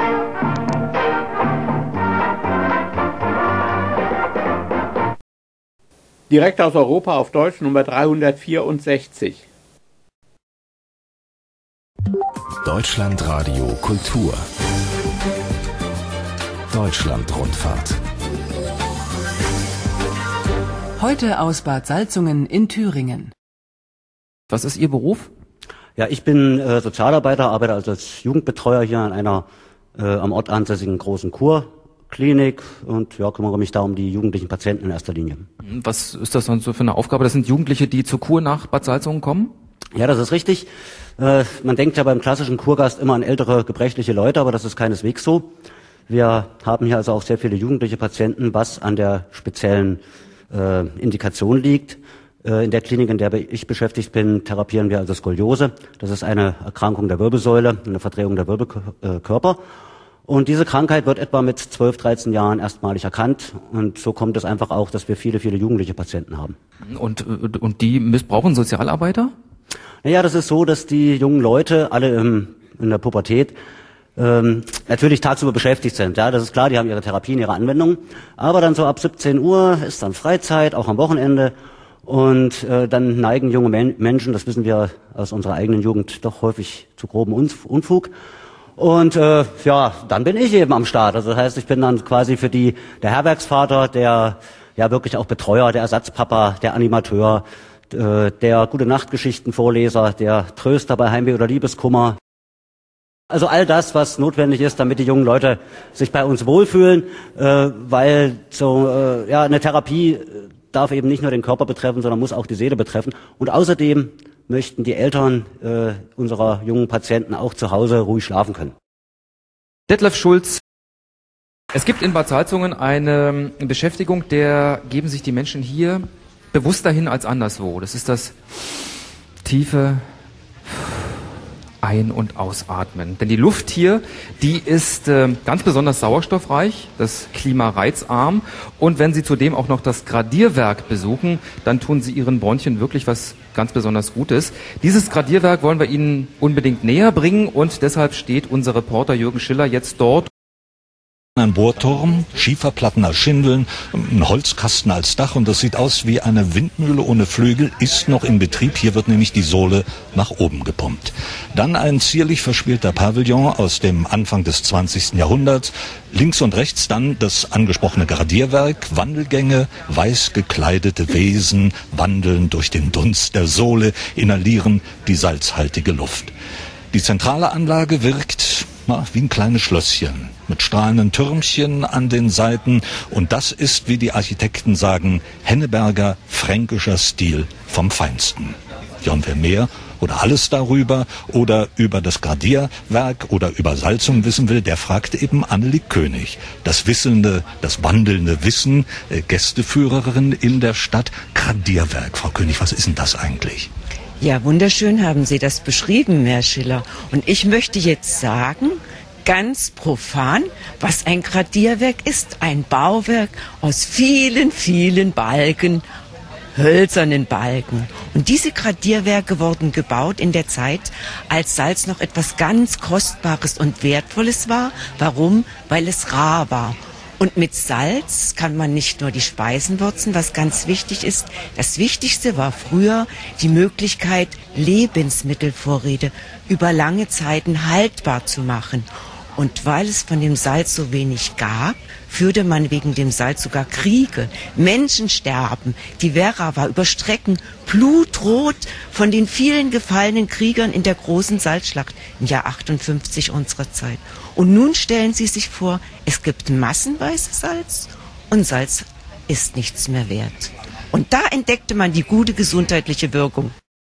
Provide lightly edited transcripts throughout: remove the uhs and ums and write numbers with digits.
Direkt aus Europa auf Deutsch Nummer 364. Deutschlandradio Kultur. Deutschlandrundfahrt. Heute aus Bad Salzungen in Thüringen. Was ist Ihr Beruf? Ja, ich bin Sozialarbeiter, arbeite also als Jugendbetreuer hier an einer am Ort ansässigen großen Kurklinik und ja, kümmere mich da um die jugendlichen Patienten in erster Linie. Was ist das dann so für eine Aufgabe? Das sind Jugendliche, die zur Kur nach Bad Salzungen kommen? Ja, das ist richtig. Man denkt ja beim klassischen Kurgast immer an ältere, gebrechliche Leute, aber das ist keineswegs so. Wir haben hier also auch sehr viele jugendliche Patienten, was an der speziellen Indikation liegt. In der Klinik, in der ich beschäftigt bin, therapieren wir also Skoliose. Das ist eine Erkrankung der Wirbelsäule, eine Verdrehung der Wirbelkörper. Und diese Krankheit wird etwa mit 12, 13 Jahren erstmalig erkannt. Und so kommt es einfach auch, dass wir viele, viele jugendliche Patienten haben. Und die missbrauchen Sozialarbeiter? Naja, das ist so, dass die jungen Leute alle in der Pubertät natürlich tagsüber beschäftigt sind. Ja, das ist klar, die haben ihre Therapien, ihre Anwendungen. Aber dann so ab 17 Uhr ist dann Freizeit, auch am Wochenende. Und dann neigen junge Menschen, das wissen wir aus unserer eigenen Jugend, doch häufig zu grobem Unfug. Und ja, dann bin ich eben am Start. Also das heißt, ich bin dann quasi für die der Herbergsvater, der ja wirklich auch Betreuer, der Ersatzpapa, der Animateur, der Gute-Nacht-Geschichten-Vorleser, der Tröster bei Heimweh oder Liebeskummer. Also all das, was notwendig ist, damit die jungen Leute sich bei uns wohlfühlen, weil so ja eine Therapie darf eben nicht nur den Körper betreffen, sondern muss auch die Seele betreffen. Und außerdem möchten die Eltern unserer jungen Patienten auch zu Hause ruhig schlafen können. Detlef Schulz. Es gibt in Bad Salzungen eine Beschäftigung, der geben sich die Menschen hier bewusster hin als anderswo. Das ist das tiefe Ein- und Ausatmen. Denn die Luft hier, die ist ganz besonders sauerstoffreich, das Klima reizarm. Und wenn Sie zudem auch noch das Gradierwerk besuchen, dann tun Sie Ihren Bronchien wirklich was ganz besonders Gutes. Dieses Gradierwerk wollen wir Ihnen unbedingt näher bringen und deshalb steht unser Reporter Jürgen Schiller jetzt dort. Ein Bohrturm, Schieferplatten als Schindeln, ein Holzkasten als Dach und das sieht aus wie eine Windmühle ohne Flügel, ist noch in Betrieb. Hier wird nämlich die Sohle nach oben gepumpt. Dann ein zierlich verspielter Pavillon aus dem Anfang des 20. Jahrhunderts. Links und rechts dann das angesprochene Gradierwerk, Wandelgänge, weiß gekleidete Wesen wandeln durch den Dunst der Sohle, inhalieren die salzhaltige Luft. Die zentrale Anlage wirkt wie ein kleines Schlösschen mit strahlenden Türmchen an den Seiten. Und das ist, wie die Architekten sagen, Henneberger fränkischer Stil vom Feinsten. Ja, und wer mehr oder alles darüber oder über das Gradierwerk oder über Salzungen wissen will, der fragt eben Annelie König. Das wissende, das wandelnde Wissen, Gästeführerin in der Stadt. Gradierwerk, Frau König, was ist denn das eigentlich? Ja, wunderschön haben Sie das beschrieben, Herr Schiller. Und ich möchte jetzt sagen, ganz profan, was ein Gradierwerk ist. Ein Bauwerk aus vielen, vielen Balken, hölzernen Balken. Und diese Gradierwerke wurden gebaut in der Zeit, als Salz noch etwas ganz Kostbares und Wertvolles war. Warum? Weil es rar war. Und mit Salz kann man nicht nur die Speisen würzen, was ganz wichtig ist. Das Wichtigste war früher die Möglichkeit, Lebensmittelvorräte über lange Zeiten haltbar zu machen. Und weil es von dem Salz so wenig gab, führte man wegen dem Salz sogar Kriege. Menschen sterben. Die Werra war über Strecken blutrot von den vielen gefallenen Kriegern in der großen Salzschlacht im Jahr 58 unserer Zeit. Und nun stellen Sie sich vor, es gibt massenweise Salz und Salz ist nichts mehr wert. Und da entdeckte man die gute gesundheitliche Wirkung.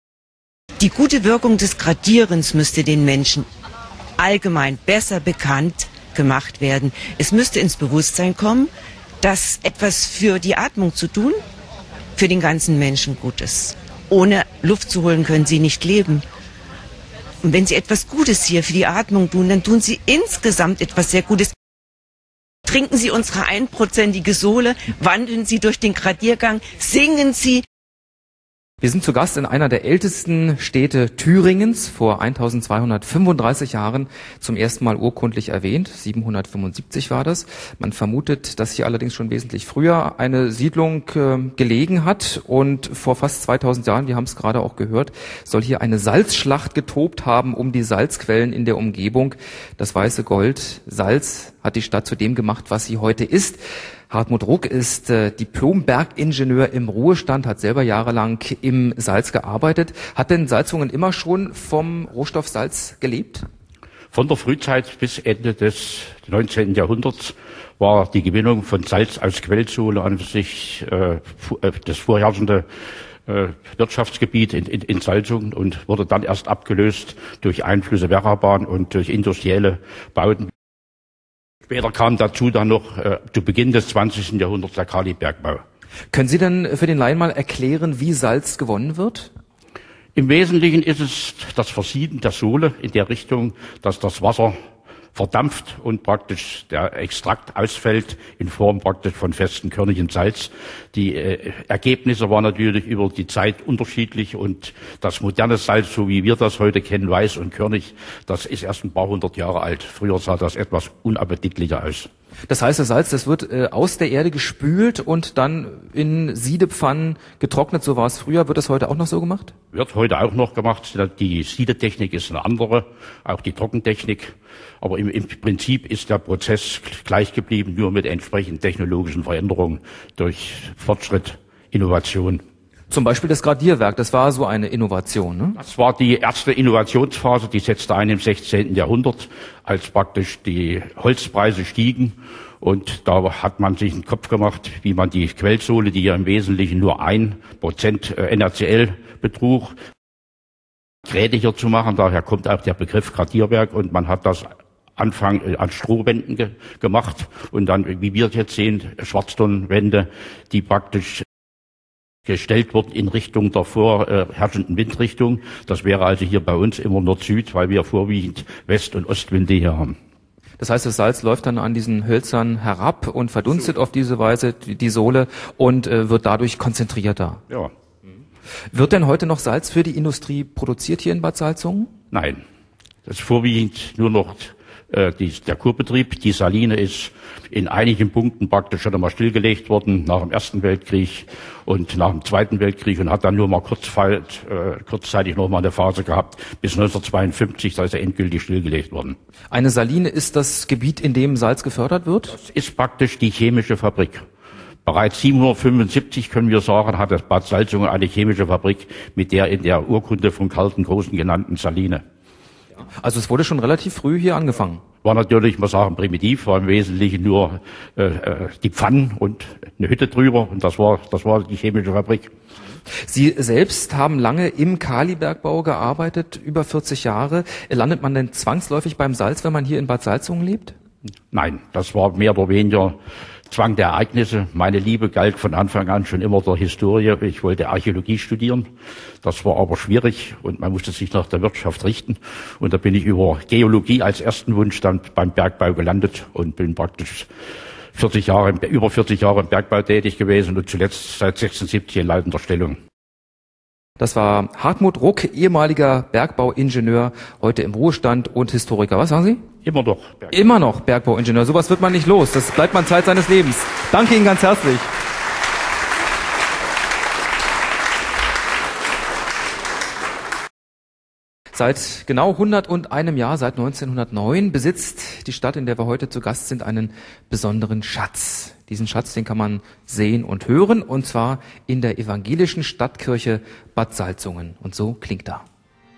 Die gute Wirkung des Gradierens müsste den Menschen allgemein besser bekannt gemacht werden. Es müsste ins Bewusstsein kommen, dass etwas für die Atmung zu tun, für den ganzen Menschen gut ist. Ohne Luft zu holen können Sie nicht leben. Und wenn Sie etwas Gutes hier für die Atmung tun, dann tun Sie insgesamt etwas sehr Gutes. Trinken Sie unsere 1%ige Sohle, wandeln Sie durch den Gradiergang, singen Sie Wir sind zu Gast in einer der ältesten Städte Thüringens, vor 1235 Jahren zum ersten Mal urkundlich erwähnt. 775 war das. Man vermutet, dass hier allerdings schon wesentlich früher eine Siedlung gelegen hat. Und vor fast 2000 Jahren, wir haben es gerade auch gehört, soll hier eine Salzschlacht getobt haben um die Salzquellen in der Umgebung. Das weiße Gold, Salz, hat die Stadt zu dem gemacht, was sie heute ist. Hartmut Ruck ist Diplom-Bergingenieur im Ruhestand, hat selber jahrelang im Salz gearbeitet. Hat denn Salzungen immer schon vom Rohstoff Salz gelebt? Von der Frühzeit bis Ende des 19. Jahrhunderts war die Gewinnung von Salz aus Quellsohle an sich das vorherrschende Wirtschaftsgebiet in Salzungen und wurde dann erst abgelöst durch Einflüsse Werrabahn und durch industrielle Bauten. Später kam dazu dann noch zu Beginn des 20. Jahrhunderts der Kalibergbau. Können Sie denn für den Laien mal erklären, wie Salz gewonnen wird? Im Wesentlichen ist es das Versieden der Sohle in der Richtung, dass das Wasser verdampft und praktisch der Extrakt ausfällt in Form praktisch von festen körnigen Salz. Die Ergebnisse waren natürlich über die Zeit unterschiedlich und das moderne Salz, so wie wir das heute kennen, weiß und körnig, das ist erst ein paar hundert Jahre alt. Früher sah das etwas unappetitlicher aus. Das heißt, das Salz, das wird aus der Erde gespült und dann in Siedepfannen getrocknet. So war es früher. Wird das heute auch noch so gemacht? Wird heute auch noch gemacht. Die Siedetechnik ist eine andere, auch die Trockentechnik. Aber im Prinzip ist der Prozess gleich geblieben, nur mit entsprechenden technologischen Veränderungen durch Fortschritt, Innovation. Zum Beispiel das Gradierwerk, das war so eine Innovation, ne? Das war die erste Innovationsphase, die setzte ein im 16. Jahrhundert, als praktisch die Holzpreise stiegen. Und da hat man sich einen Kopf gemacht, wie man die Quellsohle, die ja im Wesentlichen nur 1% NaCl betrug, grädiger zu machen. Daher kommt auch der Begriff Gradierwerk und man hat das Anfang an Strohwänden gemacht und dann, wie wir jetzt sehen, Schwarztonnenwände, die praktisch gestellt wurden in Richtung der vorherrschenden Windrichtung. Das wäre also hier bei uns immer Nord-Süd, weil wir vorwiegend West- und Ostwinde hier haben. Das heißt, das Salz läuft dann an diesen Hölzern herab und verdunstet auf diese Weise die Sohle und wird dadurch konzentrierter. Ja. Wird denn heute noch Salz für die Industrie produziert hier in Bad Salzungen? Nein, das ist vorwiegend nur noch der Kurbetrieb. Die Saline ist in einigen Punkten praktisch schon einmal stillgelegt worden nach dem Ersten Weltkrieg und nach dem Zweiten Weltkrieg und hat dann nur mal kurzzeitig noch mal eine Phase gehabt bis 1952, da ist er endgültig stillgelegt worden. Eine Saline ist das Gebiet, in dem Salz gefördert wird? Das ist praktisch die chemische Fabrik. Bereits 775, können wir sagen, hat das Bad Salzungen eine chemische Fabrik mit der in der Urkunde von Karl den Großen genannten Saline. Also es wurde schon relativ früh hier angefangen. War natürlich, man sagen, primitiv, war im Wesentlichen nur die Pfannen und eine Hütte drüber und das war die chemische Fabrik. Sie selbst haben lange im Kalibergbau gearbeitet, über 40 Jahre. Landet man denn zwangsläufig beim Salz, wenn man hier in Bad Salzungen lebt? Nein, das war mehr oder weniger Zwang der Ereignisse. Meine Liebe galt von Anfang an schon immer der Historie. Ich wollte Archäologie studieren. Das war aber schwierig und man musste sich nach der Wirtschaft richten. Und da bin ich über Geologie als ersten Wunsch dann beim Bergbau gelandet und bin praktisch über 40 Jahre im Bergbau tätig gewesen und zuletzt seit 76 in leitender Stellung. Das war Hartmut Ruck, ehemaliger Bergbauingenieur, heute im Ruhestand und Historiker. Was sagen Sie? Immer noch. Immer noch Bergbauingenieur. Sowas wird man nicht los. Das bleibt man Zeit seines Lebens. Danke Ihnen ganz herzlich. Seit genau 101 Jahr, seit 1909, besitzt die Stadt, in der wir heute zu Gast sind, einen besonderen Schatz. Diesen Schatz, den kann man sehen und hören, und zwar in der evangelischen Stadtkirche Bad Salzungen. Und so klingt er.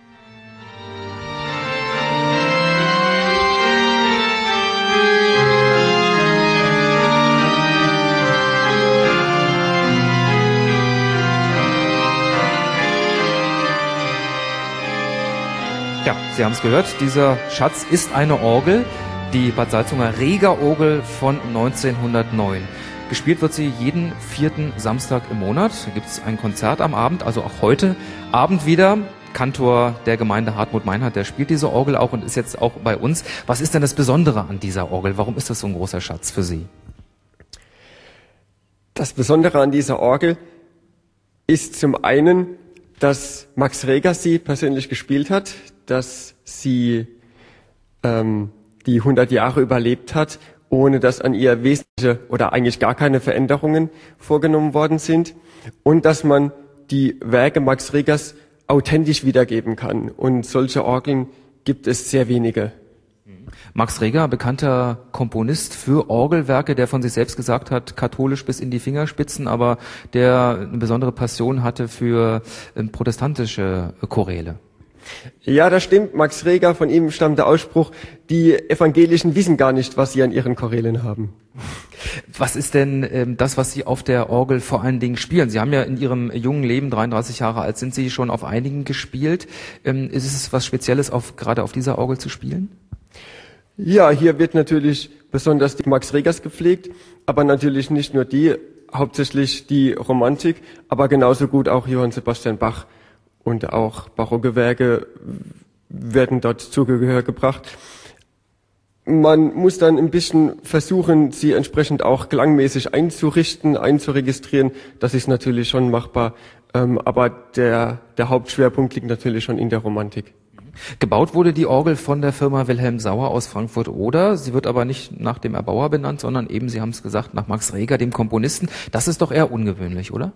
Ja, Sie haben es gehört, dieser Schatz ist eine Orgel, die Bad Salzunger Reger-Orgel von 1909. Gespielt wird sie jeden 4. Samstag im Monat. Da gibt es ein Konzert am Abend, also auch heute Abend wieder. Kantor der Gemeinde Hartmut Meinhardt, der spielt diese Orgel auch und ist jetzt auch bei uns. Was ist denn das Besondere an dieser Orgel? Warum ist das so ein großer Schatz für Sie? Das Besondere an dieser Orgel ist zum einen dass Max Reger sie persönlich gespielt hat, dass sie die 100 Jahre überlebt hat, ohne dass an ihr wesentliche oder eigentlich gar keine Veränderungen vorgenommen worden sind und dass man die Werke Max Regers authentisch wiedergeben kann. Und solche Orgeln gibt es sehr wenige. Max Reger, bekannter Komponist für Orgelwerke, der von sich selbst gesagt hat, katholisch bis in die Fingerspitzen, aber der eine besondere Passion hatte für protestantische Choräle. Ja, das stimmt. Max Reger, von ihm stammt der Ausspruch, die Evangelischen wissen gar nicht, was sie an ihren Chorälen haben. Was ist denn das, was Sie auf der Orgel vor allen Dingen spielen? Sie haben ja in Ihrem jungen Leben, 33 Jahre alt, sind Sie schon auf einigen gespielt. Ist es was Spezielles, gerade auf dieser Orgel zu spielen? Ja, hier wird natürlich besonders die Max Regers gepflegt, aber natürlich nicht nur die, hauptsächlich die Romantik, aber genauso gut auch Johann Sebastian Bach und auch barocke Werke werden dort zu Gehör gebracht. Man muss dann ein bisschen versuchen, sie entsprechend auch klangmäßig einzurichten, einzuregistrieren. Das ist natürlich schon machbar, aber der Hauptschwerpunkt liegt natürlich schon in der Romantik. Gebaut wurde die Orgel von der Firma Wilhelm Sauer aus Frankfurt-Oder. Sie wird aber nicht nach dem Erbauer benannt, sondern eben, Sie haben es gesagt, nach Max Reger, dem Komponisten. Das ist doch eher ungewöhnlich, oder?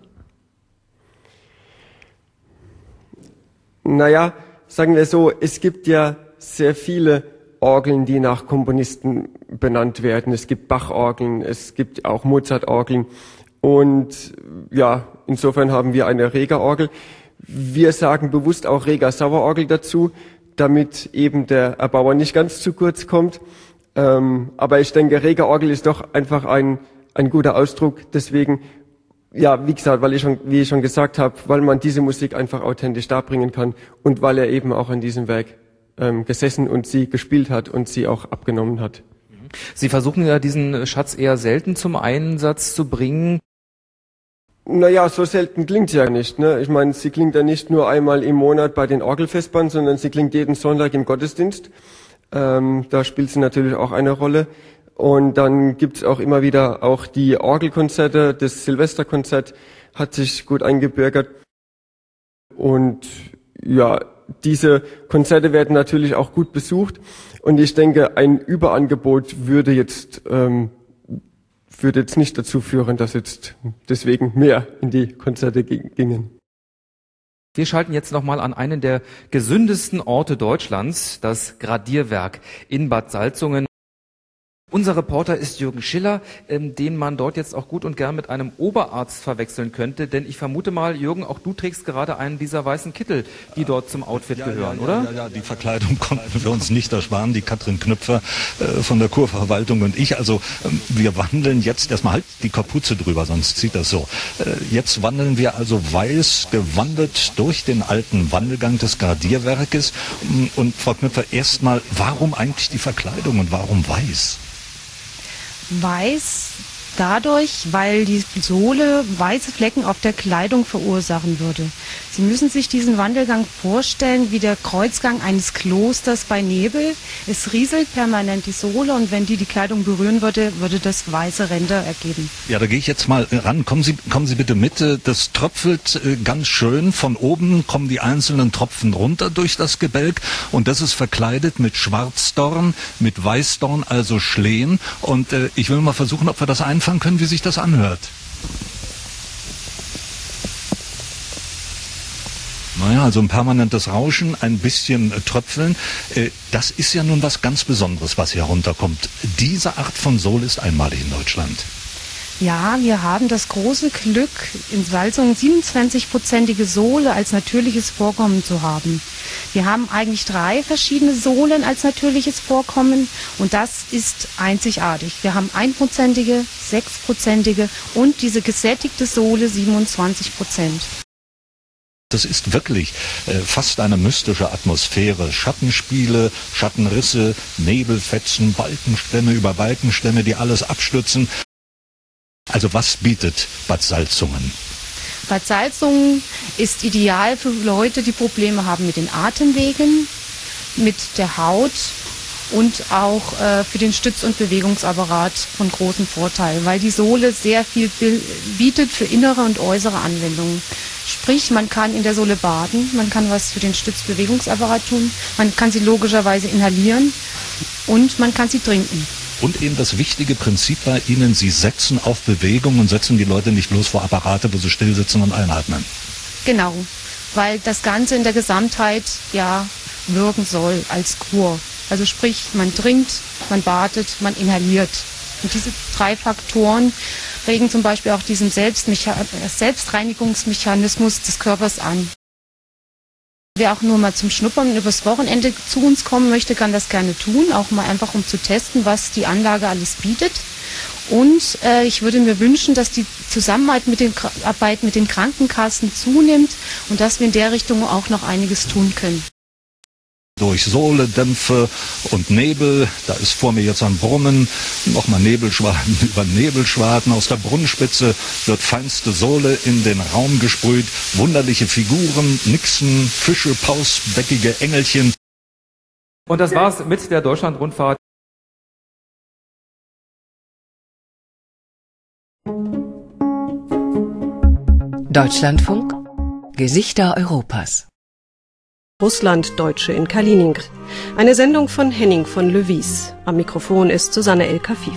Naja, sagen wir so, es gibt ja sehr viele Orgeln, die nach Komponisten benannt werden. Es gibt Bach-Orgeln, es gibt auch Mozart-Orgeln. Und ja, insofern haben wir eine Reger-Orgel. Wir sagen bewusst auch Reger-Sauer-Orgel dazu, damit eben der Erbauer nicht ganz zu kurz kommt. Aber ich denke, Reger-Orgel ist doch einfach ein guter Ausdruck. Deswegen, ja, wie gesagt, wie ich schon gesagt habe, weil man diese Musik einfach authentisch darbringen kann und weil er eben auch an diesem Werk gesessen und sie gespielt hat und sie auch abgenommen hat. Sie versuchen ja diesen Schatz eher selten zum Einsatz zu bringen. Naja, so selten klingt sie ja nicht. Ne? Ich meine, sie klingt ja nicht nur einmal im Monat bei den Orgelfestbahnen, sondern sie klingt jeden Sonntag im Gottesdienst. Da spielt sie natürlich auch eine Rolle. Und dann gibt's auch immer wieder auch die Orgelkonzerte. Das Silvesterkonzert hat sich gut eingebürgert. Und ja, diese Konzerte werden natürlich auch gut besucht. Und ich denke, ein Überangebot würde jetzt nicht dazu führen, dass jetzt deswegen mehr in die Konzerte gingen. Wir schalten jetzt nochmal an einen der gesündesten Orte Deutschlands, das Gradierwerk in Bad Salzungen. Unser Reporter ist Jürgen Schiller, den man dort jetzt auch gut und gern mit einem Oberarzt verwechseln könnte, denn ich vermute mal, Jürgen, auch du trägst gerade einen dieser weißen Kittel, die dort zum Outfit gehören, oder? Ja, die Verkleidung konnten wir uns nicht ersparen, die Katrin Knüpfer von der Kurverwaltung und ich. Also wir wandeln jetzt, erstmal halt die Kapuze drüber, sonst zieht das so. Jetzt wandeln wir also weiß gewandelt durch den alten Wandelgang des Gradierwerkes. Und Frau Knüpfer, erstmal, warum eigentlich die Verkleidung und warum weiß? Weiß dadurch, weil die Sohle weiße Flecken auf der Kleidung verursachen würde. Sie müssen sich diesen Wandelgang vorstellen wie der Kreuzgang eines Klosters bei Nebel. Es rieselt permanent die Sohle und wenn die Kleidung berühren würde, würde das weiße Ränder ergeben. Ja, da gehe ich jetzt mal ran. Kommen Sie bitte mit. Das tröpfelt ganz schön. Von oben kommen die einzelnen Tropfen runter durch das Gebälk und das ist verkleidet mit Schwarzdorn, mit Weißdorn, also Schlehen. Und ich will mal versuchen, ob wir das einfangen können, wie sich das anhört. Naja, also ein permanentes Rauschen, ein bisschen Tröpfeln. Das ist ja nun was ganz Besonderes, was hier runterkommt. Diese Art von Sohle ist einmalig in Deutschland. Ja, wir haben das große Glück, in Salzungen 27-prozentige Sohle als natürliches Vorkommen zu haben. Wir haben eigentlich 3 verschiedene Sohlen als natürliches Vorkommen und das ist einzigartig. Wir haben 1-prozentige, 6-prozentige und diese gesättigte Sohle 27%. Das ist wirklich fast eine mystische Atmosphäre. Schattenspiele, Schattenrisse, Nebelfetzen, Balkenstämme über Balkenstämme, die alles abstützen. Also was bietet Bad Salzungen? Bad Salzungen ist ideal für Leute, die Probleme haben mit den Atemwegen, mit der Haut und auch für den Stütz- und Bewegungsapparat von großem Vorteil, weil die Sohle sehr viel bietet für innere und äußere Anwendungen. Sprich, man kann in der Sohle baden, man kann was für den Stützbewegungsapparat tun, man kann sie logischerweise inhalieren und man kann sie trinken. Und eben das wichtige Prinzip bei Ihnen, Sie setzen auf Bewegung und setzen die Leute nicht bloß vor Apparate, wo sie still sitzen und einatmen. Genau, weil das Ganze in der Gesamtheit ja wirken soll als Kur. Also sprich, man trinkt, man badet, man inhaliert. Und diese 3 Faktoren regen zum Beispiel auch diesen Selbstreinigungsmechanismus des Körpers an. Wer auch nur mal zum Schnuppern übers Wochenende zu uns kommen möchte, kann das gerne tun, auch mal einfach um zu testen, was die Anlage alles bietet. Und ich würde mir wünschen, dass die Zusammenarbeit mit den Krankenkassen zunimmt und dass wir in der Richtung auch noch einiges tun können. Durch Sohle, Dämpfe und Nebel, da ist vor mir jetzt ein Brummen, nochmal Nebelschwaden über Nebelschwaden, aus der Brunnenspitze wird feinste Sohle in den Raum gesprüht, wunderliche Figuren, Nixen, Fische, pausbäckige Engelchen. Und das war's mit der Deutschlandrundfahrt. Deutschlandfunk Gesichter Europas. Russlanddeutsche in Kaliningrad. Eine Sendung von Henning von Löwies. Am Mikrofon ist Susanne El-Kafif.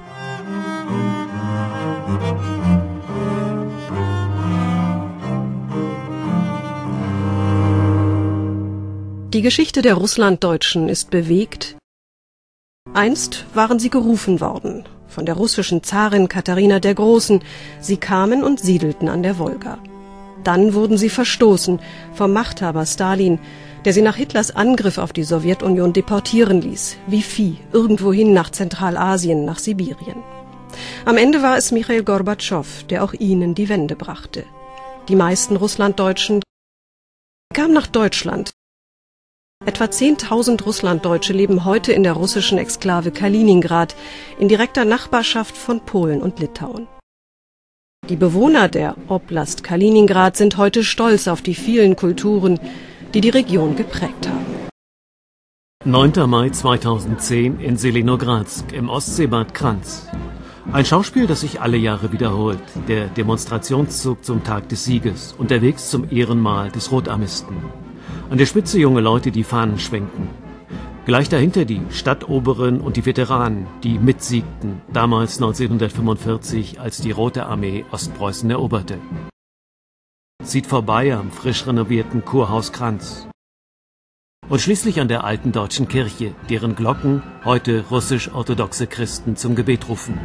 Die Geschichte der Russlanddeutschen ist bewegt. Einst waren sie gerufen worden von der russischen Zarin Katharina der Großen. Sie kamen und siedelten an der Wolga. Dann wurden sie verstoßen vom Machthaber Stalin, der sie nach Hitlers Angriff auf die Sowjetunion deportieren ließ, wie Vieh, irgendwohin nach Zentralasien, nach Sibirien. Am Ende war es Michail Gorbatschow, der auch ihnen die Wende brachte. Die meisten Russlanddeutschen kamen nach Deutschland. Etwa 10.000 Russlanddeutsche leben heute in der russischen Exklave Kaliningrad, in direkter Nachbarschaft von Polen und Litauen. Die Bewohner der Oblast Kaliningrad sind heute stolz auf die vielen Kulturen, die die Region geprägt haben. 9. Mai 2010 in Selenogradsk im Ostseebad Kranz. Ein Schauspiel, das sich alle Jahre wiederholt. Der Demonstrationszug zum Tag des Sieges, unterwegs zum Ehrenmal des Rotarmisten. An der Spitze junge Leute, die Fahnen schwenken. Gleich dahinter die Stadtoberen und die Veteranen, die mitsiegten, damals 1945, als die Rote Armee Ostpreußen eroberte. Zieht vorbei am frisch renovierten Kurhaus Kranz. Und schließlich an der alten deutschen Kirche, deren Glocken heute russisch-orthodoxe Christen zum Gebet rufen.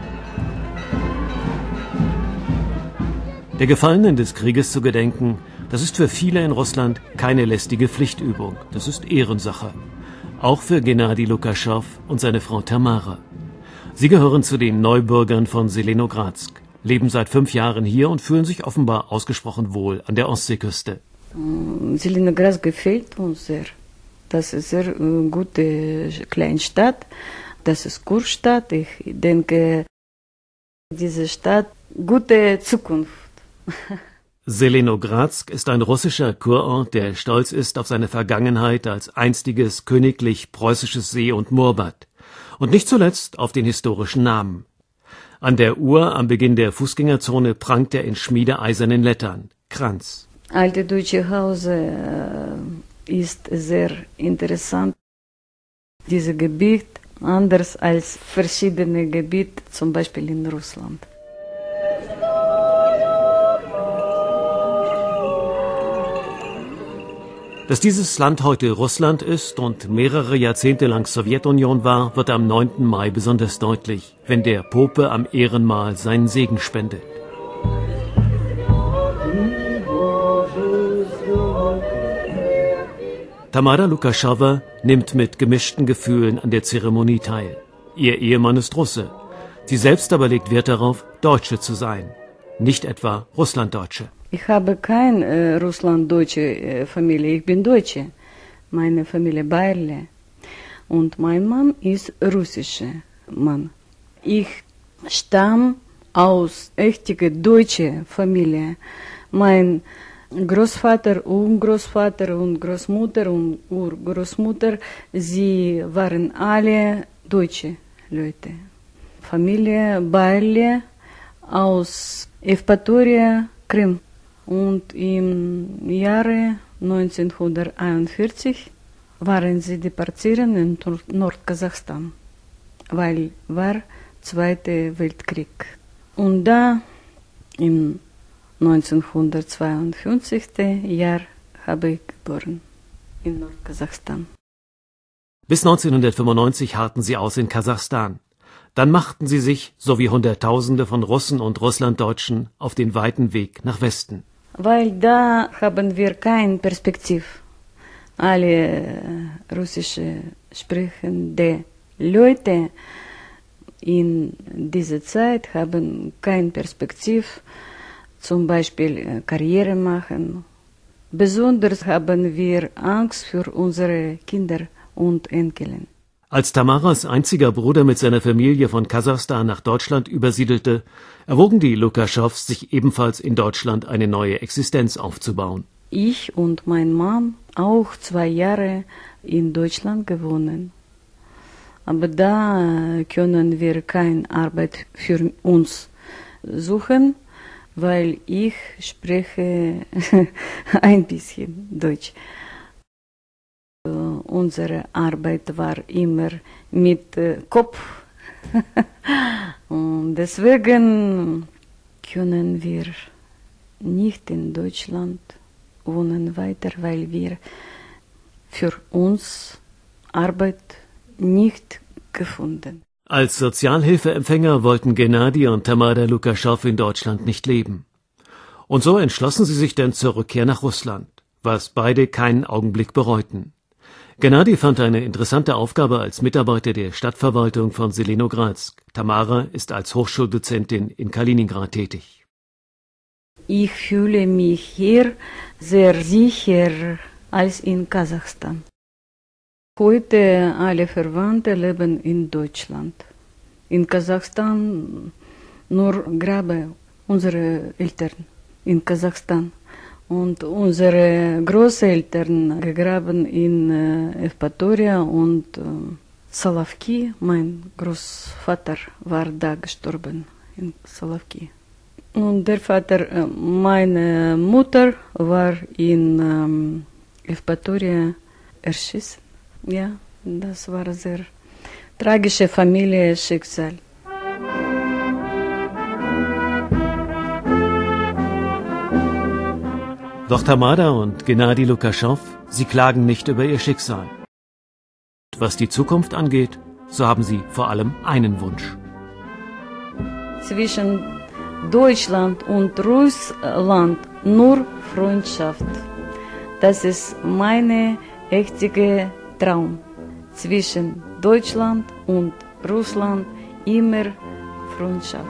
Der Gefallenen des Krieges zu gedenken, das ist für viele in Russland keine lästige Pflichtübung, das ist Ehrensache. Auch für Gennadi Lukaschow und seine Frau Tamara. Sie gehören zu den Neubürgern von Selenogradsk, leben seit 5 Jahren hier und fühlen sich offenbar ausgesprochen wohl an der Ostseeküste. Selenogradsk gefällt uns sehr. Das ist eine sehr gute Kleinstadt. Das ist Kurstadt. Ich denke, diese Stadt gute Zukunft. Selenogradsk ist ein russischer Kurort, der stolz ist auf seine Vergangenheit als einstiges königlich-preußisches See- und Moorbad. Und nicht zuletzt auf den historischen Namen. An der Uhr am Beginn der Fußgängerzone prangt er in schmiedeeisernen Lettern. Kranz. Alte deutsche Hause ist sehr interessant. Dieses Gebiet anders als verschiedene Gebiete, zum Beispiel in Russland. Dass dieses Land heute Russland ist und mehrere Jahrzehnte lang Sowjetunion war, wird am 9. Mai besonders deutlich, wenn der Pope am Ehrenmal seinen Segen spendet. Tamara Lukaschowa nimmt mit gemischten Gefühlen an der Zeremonie teil. Ihr Ehemann ist Russe. Sie selbst aber legt Wert darauf, Deutsche zu sein, nicht etwa Russlanddeutsche. Ich habe keine russlanddeutsche Familie, ich bin Deutsche. Meine Familie Bayerle. Und mein Mann ist russischer Mann. Ich stamme aus echter deutscher Familie. Mein Großvater und Großmutter und Urgroßmutter, sie waren alle deutsche Leute. Familie Bayerle aus Evpatoria, Krim. Und im Jahre 1941 waren sie deportiert in Nordkasachstan, weil war Zweiter Weltkrieg. Und da im 1952. Jahr habe ich geboren in Nordkasachstan. Bis 1995 harrten sie aus in Kasachstan. Dann machten sie sich, so wie Hunderttausende von Russen und Russlanddeutschen, auf den weiten Weg nach Westen. Weil da haben wir keine Perspektive. Alle russische sprechende Leute in dieser Zeit haben keine Perspektive, zum Beispiel Karriere machen. Besonders haben wir Angst für unsere Kinder und Enkelin. Als Tamaras einziger Bruder mit seiner Familie von Kasachstan nach Deutschland übersiedelte, erwogen die Lukaschows, sich ebenfalls in Deutschland eine neue Existenz aufzubauen. Ich und mein Mann auch 2 Jahre in Deutschland gewohnt. Aber da können wir keine Arbeit für uns suchen, weil ich spreche ein bisschen Deutsch. Unsere Arbeit war immer mit Kopf. Und deswegen können wir nicht in Deutschland wohnen weiter, weil wir für uns Arbeit nicht gefunden. Als Sozialhilfeempfänger wollten Gennadi und Tamara Lukaschow in Deutschland nicht leben. Und so entschlossen sie sich dann zur Rückkehr nach Russland, was beide keinen Augenblick bereuten. Gennadi fand eine interessante Aufgabe als Mitarbeiter der Stadtverwaltung von Selenogradsk. Tamara ist als Hochschuldozentin in Kaliningrad tätig. Ich fühle mich hier sehr sicher als in Kasachstan. Heute alle Verwandte leben in Deutschland. In Kasachstan nur grabe unsere Eltern in Kasachstan. Und unsere Großeltern gegraben in Evpatoria und Solovki. Mein Großvater war da gestorben in Solovki. Und der Vater meiner Mutter war in Evpatoria erschossen. Ja, das war ein sehr tragisches Familienschicksal. Doch Tamara und Gennadi Lukaschow, sie klagen nicht über ihr Schicksal. Was die Zukunft angeht, so haben sie vor allem einen Wunsch. Zwischen Deutschland und Russland nur Freundschaft. Das ist mein echter Traum. Zwischen Deutschland und Russland immer Freundschaft.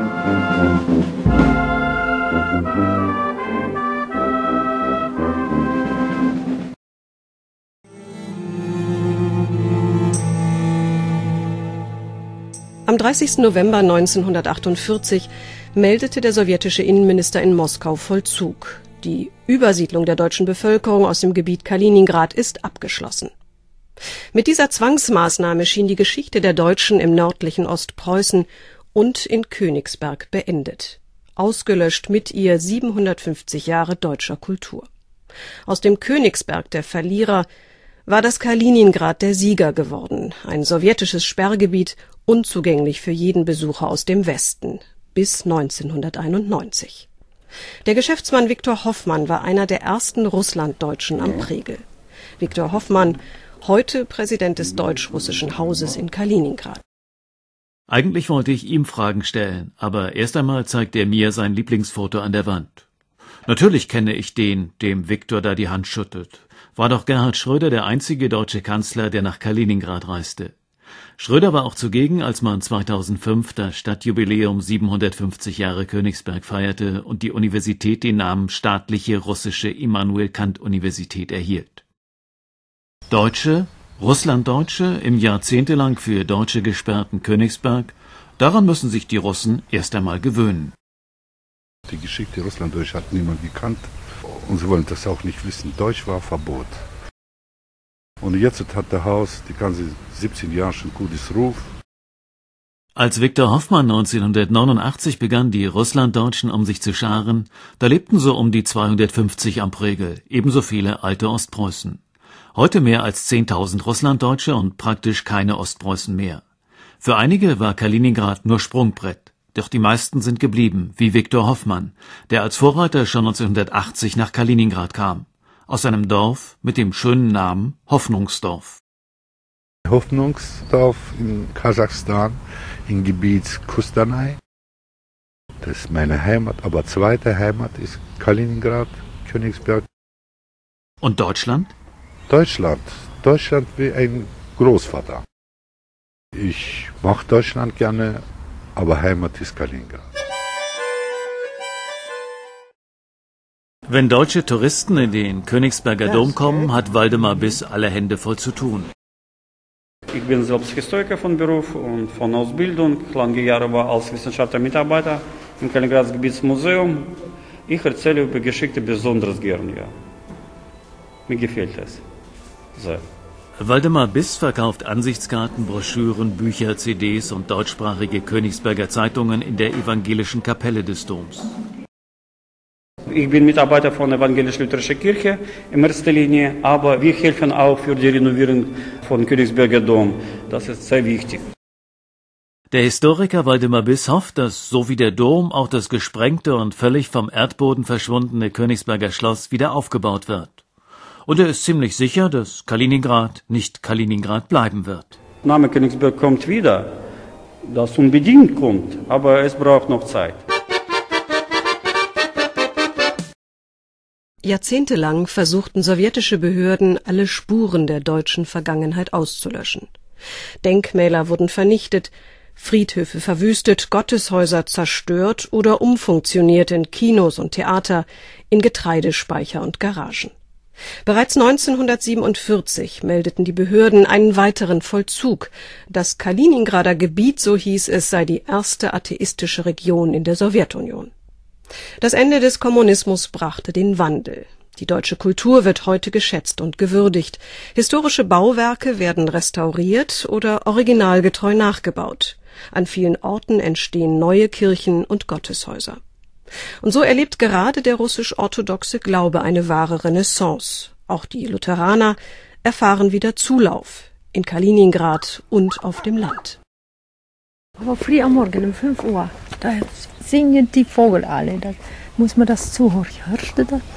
Am 30. November 1948 meldete der sowjetische Innenminister in Moskau Vollzug. Die Übersiedlung der deutschen Bevölkerung aus dem Gebiet Kaliningrad ist abgeschlossen. Mit dieser Zwangsmaßnahme schien die Geschichte der Deutschen im nördlichen Ostpreußen und in Königsberg beendet. Ausgelöscht mit ihr 750 Jahre deutscher Kultur. Aus dem Königsberg, der Verlierer, war das Kaliningrad der Sieger geworden, ein sowjetisches Sperrgebiet, unzugänglich für jeden Besucher aus dem Westen, bis 1991. Der Geschäftsmann Viktor Hoffmann war einer der ersten Russlanddeutschen am Pregel. Viktor Hoffmann, heute Präsident des deutsch-russischen Hauses in Kaliningrad. Eigentlich wollte ich ihm Fragen stellen, aber erst einmal zeigt er mir sein Lieblingsfoto an der Wand. Natürlich kenne ich den, dem Viktor da die Hand schüttet. War doch Gerhard Schröder der einzige deutsche Kanzler, der nach Kaliningrad reiste. Schröder war auch zugegen, als man 2005 das Stadtjubiläum 750 Jahre Königsberg feierte und die Universität den Namen Staatliche Russische Immanuel Kant Universität erhielt. Deutsche, Russlanddeutsche, im jahrzehntelang für Deutsche gesperrten Königsberg, daran müssen sich die Russen erst einmal gewöhnen. Die Geschichte Russlanddeutsch hat niemand gekannt und sie wollen das auch nicht wissen. Deutsch war Verbot. Und jetzt hat das Haus die ganze 17 Jahre schon gutes Ruf. Als Viktor Hoffmann 1989 begann, die Russlanddeutschen um sich zu scharen, da lebten so um die 250 am Pregel, ebenso viele alte Ostpreußen. Heute mehr als 10.000 Russlanddeutsche und praktisch keine Ostpreußen mehr. Für einige war Kaliningrad nur Sprungbrett, doch die meisten sind geblieben, wie Viktor Hoffmann, der als Vorreiter schon 1980 nach Kaliningrad kam, aus einem Dorf mit dem schönen Namen Hoffnungsdorf. Hoffnungsdorf in Kasachstan, im Gebiet Kustanai. Das ist meine Heimat, aber zweite Heimat ist Kaliningrad, Königsberg. Und Deutschland? Deutschland wie ein Großvater. Ich mag Deutschland gerne, aber Heimat ist Kaliningrad. Wenn deutsche Touristen in den Königsberger Dom kommen, hat Waldemar Biss alle Hände voll zu tun. Ich bin selbst Historiker von Beruf und von Ausbildung. Lange Jahre war als wissenschaftlicher Mitarbeiter im Kaliningrads Gebietsmuseum. Ich erzähle über Geschichte besonders gern, ja. Mir gefällt es sehr. Waldemar Biss verkauft Ansichtskarten, Broschüren, Bücher, CDs und deutschsprachige Königsberger Zeitungen in der evangelischen Kapelle des Doms. Ich bin Mitarbeiter von der Evangelisch-Lutherischen Kirche in erster Linie, aber wir helfen auch für die Renovierung von Königsberger Dom. Das ist sehr wichtig. Der Historiker Waldemar Biss hofft, dass so wie der Dom auch das gesprengte und völlig vom Erdboden verschwundene Königsberger Schloss wieder aufgebaut wird. Und er ist ziemlich sicher, dass Kaliningrad nicht Kaliningrad bleiben wird. Der Name Königsberg kommt wieder, das unbedingt kommt, aber es braucht noch Zeit. Jahrzehntelang versuchten sowjetische Behörden, alle Spuren der deutschen Vergangenheit auszulöschen. Denkmäler wurden vernichtet, Friedhöfe verwüstet, Gotteshäuser zerstört oder umfunktioniert in Kinos und Theater, in Getreidespeicher und Garagen. Bereits 1947 meldeten die Behörden einen weiteren Vollzug. Das Kaliningrader Gebiet, so hieß es, sei die erste atheistische Region in der Sowjetunion. Das Ende des Kommunismus brachte den Wandel. Die deutsche Kultur wird heute geschätzt und gewürdigt. Historische Bauwerke werden restauriert oder originalgetreu nachgebaut. An vielen Orten entstehen neue Kirchen und Gotteshäuser. Und so erlebt gerade der russisch-orthodoxe Glaube eine wahre Renaissance. Auch die Lutheraner erfahren wieder Zulauf in Kaliningrad und auf dem Land. Aber früh am Morgen um 5 Uhr, da singen die Vögel alle. Da muss man das zuhören. Hörst du das?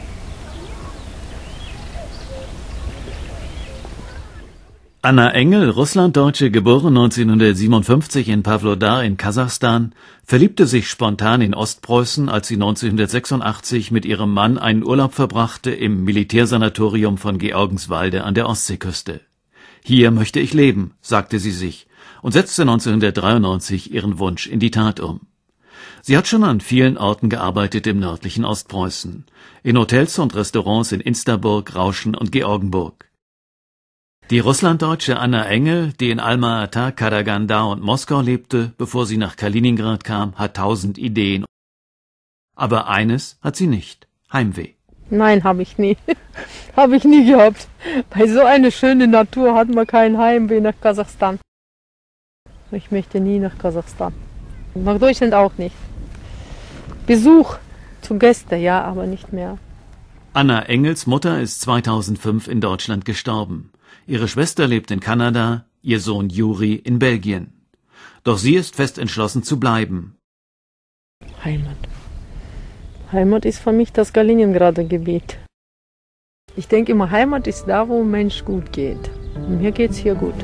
Anna Engel, Russlanddeutsche, geboren 1957 in Pawlodar in Kasachstan, verliebte sich spontan in Ostpreußen, als sie 1986 mit ihrem Mann einen Urlaub verbrachte im Militärsanatorium von Georgenswalde an der Ostseeküste. Hier möchte ich leben, sagte sie sich und setzte 1993 ihren Wunsch in die Tat um. Sie hat schon an vielen Orten gearbeitet im nördlichen Ostpreußen, in Hotels und Restaurants in Insterburg, Rauschen und Georgenburg. Die Russlanddeutsche Anna Engel, die in Alma-Ata, Karaganda und Moskau lebte, bevor sie nach Kaliningrad kam, hat 1000 Ideen. Aber eines hat sie nicht: Heimweh. Nein, habe ich nie. Habe ich nie gehabt. Bei so einer schönen Natur hat man kein Heimweh nach Kasachstan. Ich möchte nie nach Kasachstan. Nach Deutschland auch nicht. Besuch zu Gästen, ja, aber nicht mehr. Anna Engels Mutter ist 2005 in Deutschland gestorben. Ihre Schwester lebt in Kanada, ihr Sohn Juri in Belgien. Doch sie ist fest entschlossen zu bleiben. Heimat. Heimat ist für mich das Kaliningrader Gebiet. Ich denke immer, Heimat ist da, wo ein Mensch gut geht. Und mir geht's hier gut.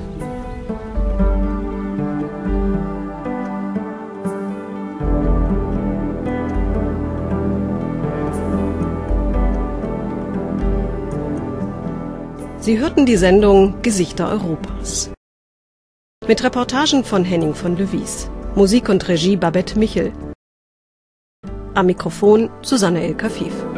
Sie hörten die Sendung Gesichter Europas. Mit Reportagen von Henning von Löwies. Musik und Regie Babette Michel. Am Mikrofon Susanne El Kafif.